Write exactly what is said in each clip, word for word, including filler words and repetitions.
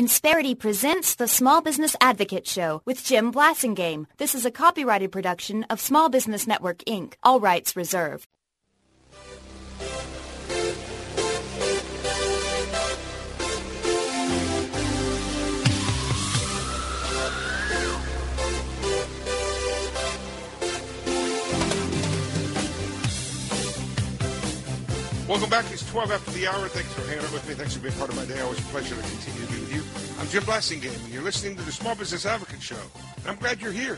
Insperity presents the Small Business Advocate Show with Jim Blasingame. This is a copyrighted production of Small Business Network, Incorporated. All rights reserved. Welcome back. It's twelve after the hour. Thanks for hanging out with me. Thanks for being part of my day. Always a pleasure to continue to be with you. I'm Jim Blasingame, and you're listening to the Small Business Advocate Show. And I'm glad you're here.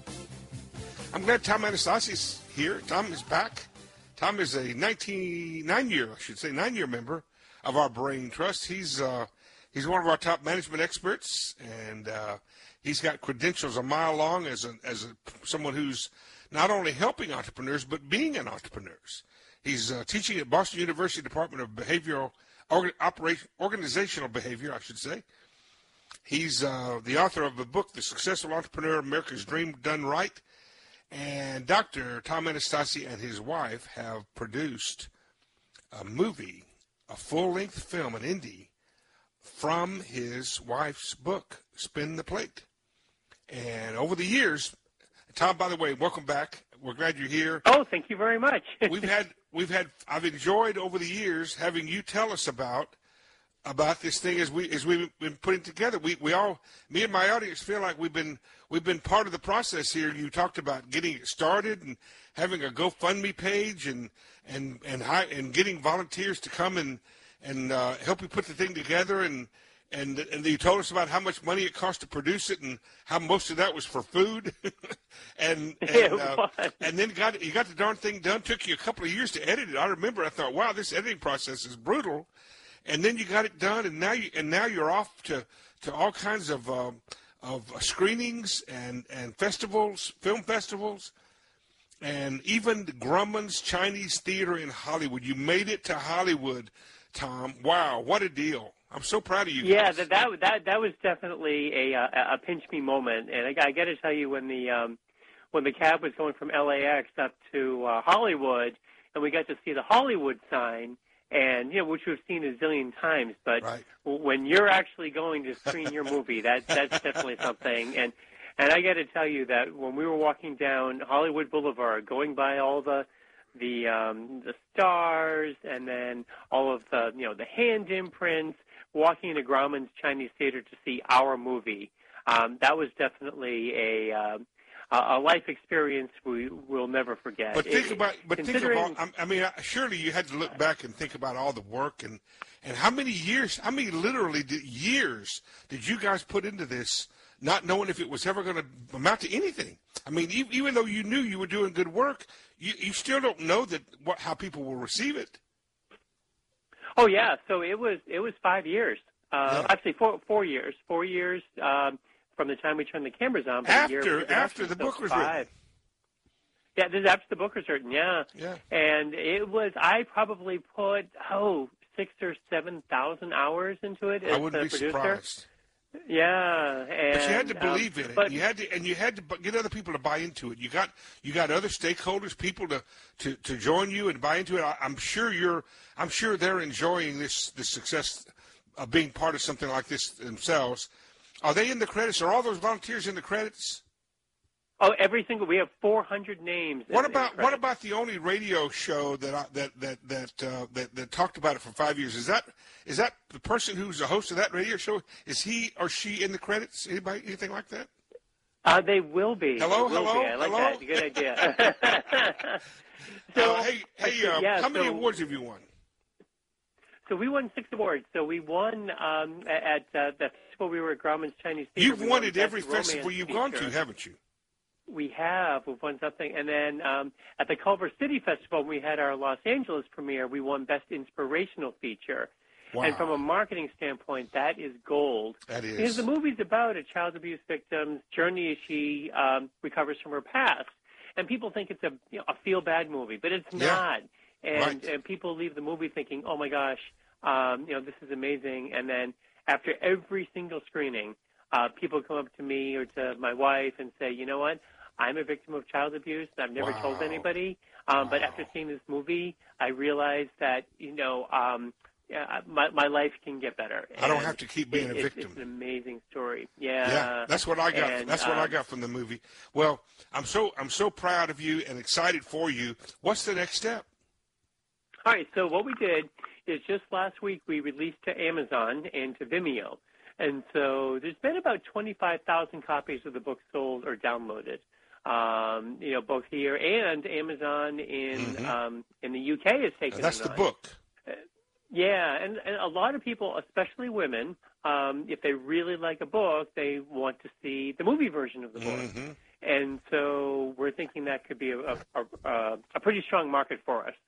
I'm glad Tom Anastasi's here. Tom is back. Tom is a nineteen, nine-year, I should say, nine-year member of our Brain Trust. He's uh, he's one of our top management experts, and uh, he's got credentials a mile long as a, as a, someone who's not only helping entrepreneurs, but being an entrepreneur. He's uh, teaching at Boston University Department of Behavioral Organ, Operation, Organizational Behavior, I should say. He's uh, the author of the book, The Successful Entrepreneur, America's Dream Done Right. And Doctor Tom Anastasi and his wife have produced a movie, a full-length film, an indie, from his wife's book, Spin the Plate. And over the years, Tom, by the way, welcome back. We're glad you're here. Oh, thank you very much. we've had, we've had, I've enjoyed over the years having you tell us about, about this thing as we, as we've been putting together. We, we all, me and my audience feel like we've been, we've been part of the process here. You talked about getting it started and having a GoFundMe page and, and, and high, and getting volunteers to come and, and, uh, help you put the thing together. And, and, and you told us about how much money it cost to produce it and how most of that was for food. and, and, uh, and then got, you got the darn thing done. Took you a couple of years to edit it. I remember I thought, wow, this editing process is brutal. And then you got it done, and now you and now you're off to, to all kinds of um, of screenings and, and festivals, film festivals, and even Grumman's Chinese Theater in Hollywood. You made it to Hollywood, Tom. Wow, what a deal! I'm so proud of you. Yeah, guys. that, that that that was definitely a a, a pinch me moment, and I, I got to tell you, when the um, when the cab was going from L A X up to uh, Hollywood, and we got to see the Hollywood sign. And, you know, which we've seen a zillion times, but right. when you're actually going to screen your movie, that that's definitely something. And and I got to tell you that when we were walking down Hollywood Boulevard, going by all the the um, the stars, and then all of the you know the hand imprints, walking into Grauman's Chinese Theater to see our movie, um, that was definitely a uh, a life experience we will never forget. But think it, about, but think about. I mean, surely you had to look back and think about all the work and, and how many years. I mean, literally did, years did you guys put into this, not knowing if it was ever going to amount to anything. I mean, even, even though you knew you were doing good work, you, you still don't know that what how people will receive it. Oh yeah, so it was it was five years. Uh, yeah. Actually, four four years. Four years. Um, From the time we turned the cameras on, after after the so book was five. written. Yeah, this is after the book was written. Yeah, yeah. And it was I probably put oh six or seven thousand hours into it as I wouldn't the be producer. surprised. Yeah, and, but you had to believe um, in it. But, you had to, and you had to get other people to buy into it. You got you got other stakeholders, people to, to, to join you and buy into it. I, I'm sure you're. I'm sure they're enjoying this this success of being part of something like this themselves. Are they in the credits? Are all those volunteers in the credits? Oh, every single. We have four hundred names. What in, about in what about the only radio show that I, that that that, uh, that that talked about it for five years? Is that is that the person who's the host of that radio show? Is he or she in the credits? Anybody, anything like that? Uh, they will be. Hello, will hello, be. I like hello? that. Good idea. so, uh, hey, hey, uh, yeah, how many so, awards have you won? So we won six awards. So we won um, at uh, the festival we were at Grauman's Chinese Theater. You've we won won at every Best festival you've feature. gone to, haven't you? We have. We've won something. And then um, at the Culver City Festival, when we had our Los Angeles premiere, we won Best Inspirational Feature. Wow. And from a marketing standpoint, that is gold. That is. Because the movie's about a child abuse victim's journey as she um, recovers from her past. And people think it's a, you know, a feel-bad movie, but it's yeah. not. And, right. and people leave the movie thinking, oh, my gosh, um, you know, this is amazing. And then after every single screening, uh, people come up to me or to my wife and say, you know what, I'm a victim of child abuse. I've never wow. told anybody. Um, wow. But after seeing this movie, I realized that, you know, um, uh, my my life can get better. I don't And have to keep being it, a it's, victim. It's an amazing story. Yeah. Yeah, that's what I got. And, that's what um, I got from the movie. Well, I'm so I'm so proud of you and excited for you. What's the next step? All right. So what we did is just last week we released to Amazon and to Vimeo, and so there's been about twenty-five thousand copies of the book sold or downloaded. Um, you know, both here and Amazon in Mm-hmm. um, in the U K has taken. That's it the on. book. Yeah, and, and a lot of people, especially women, um, if they really like a book, they want to see the movie version of the book. Mm-hmm. And so we're thinking that could be a, a, a, a pretty strong market for us.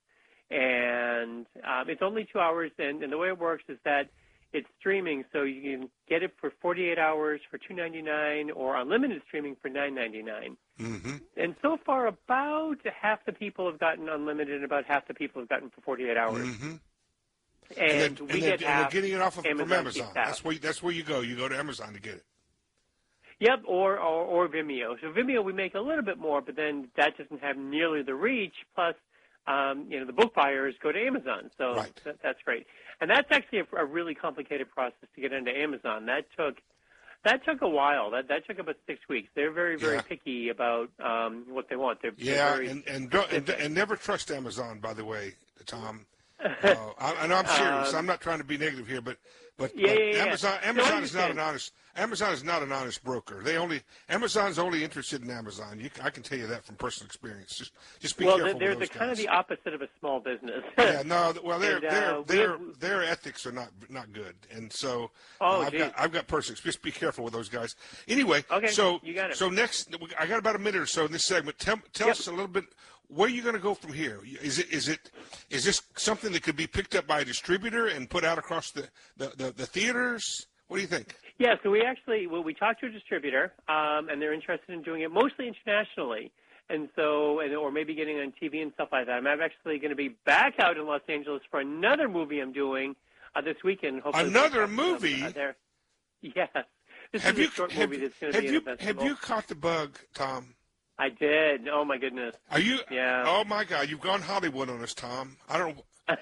And um, it's only two hours, and, and the way it works is that it's streaming, so you can get it for forty-eight hours for two ninety-nine, or unlimited streaming for nine ninety-nine. Mm-hmm. And so far, about half the people have gotten unlimited, and about half the people have gotten for forty-eight hours. Mm-hmm. And, And, they're, we and, get they're, half. and they're getting it off of, Amazon from Amazon. keeps out. That's where that's where you go. You go to Amazon to get it. Yep, or, or or Vimeo. So Vimeo we make a little bit more, but then that doesn't have nearly the reach. Plus, um, you know, the book buyers go to Amazon, so Right. that, that's great. And that's actually a, a really complicated process to get into Amazon. That took that took a while. That that took about six weeks. They're very very Yeah. picky about um, what they want. They're, they're Yeah, very and and, don't, and and never trust Amazon. By the way, Tom. Uh, I, I know I'm serious. Um, I'm not trying to be negative here, but but, Yeah, but yeah, yeah. Amazon No, I Amazon is not an understand. honest Amazon is not an honest broker. They only Amazon's only interested in Amazon. You, I can tell you that from personal experience. Just just be well, careful they're, with they're those the kind of guys. the opposite of a small business. Yeah, no. Well, their And, uh, their we their have- their ethics are not not good, and so Oh, uh, I've geez. got I've got personal. Just be careful with those guys. Anyway, Okay, so you got it. so next, I got about a minute or so in this segment. Tell tell Yep. us a little bit. Where are you going to go from here? Is it is it is this something that could be picked up by a distributor and put out across the the, the, the theaters? What do you think? Yeah, so we actually well, we talked to a distributor, um, and they're interested in doing it mostly internationally, and so and or maybe getting on T V and stuff like that. I'm actually going to be back out in Los Angeles for another movie I'm doing uh, this weekend. Hopefully Another um, movie? Uh, there. Yes, this Have is you a short have, movie that's going to have be in you a festival. have you caught the bug, Tom? I did. Oh my goodness. Are you? Yeah. Oh my God, you've gone Hollywood on us, Tom. I don't.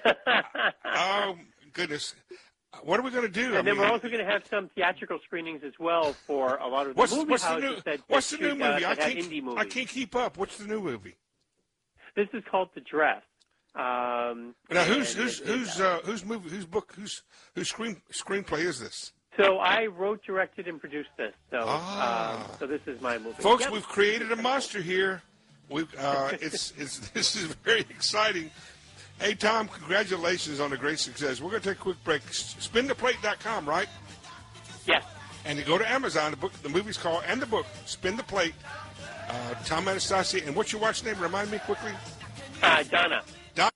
Oh goodness, what are we going to do? I And then mean, we're also going to have some theatrical screenings as well for a lot of the what's movie what's the houses new that, what's that the new shoot, uh, movie? I that have can't indie movies. I can't keep up. What's the new movie? This is called The Dress. Um, Now who's and who's it- who's it, uh, whose movie whose book whose whose screen screenplay is this? So I wrote, directed, and produced this. So, Ah. um, so this is my movie. Folks, Yep. we've created a monster here. We uh, it's it's this is very exciting. Hey Tom, congratulations on the great success. We're going to take a quick break. spin the plate dot com, right? Yes. And you go to Amazon. The book, the movie's called, and the book, Spin the Plate. Uh, Tom Anastasia. And what's your wife's name? Remind me quickly. Uh, Donna. Don.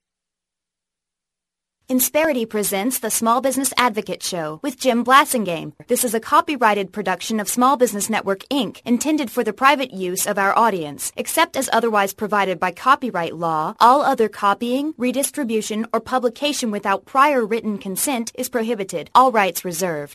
Insperity presents the Small Business Advocate Show with Jim Blasingame. This is a copyrighted production of Small Business Network, Incorporated, intended for the private use of our audience. Except as otherwise provided by copyright law, all other copying, redistribution, or publication without prior written consent is prohibited. All rights reserved.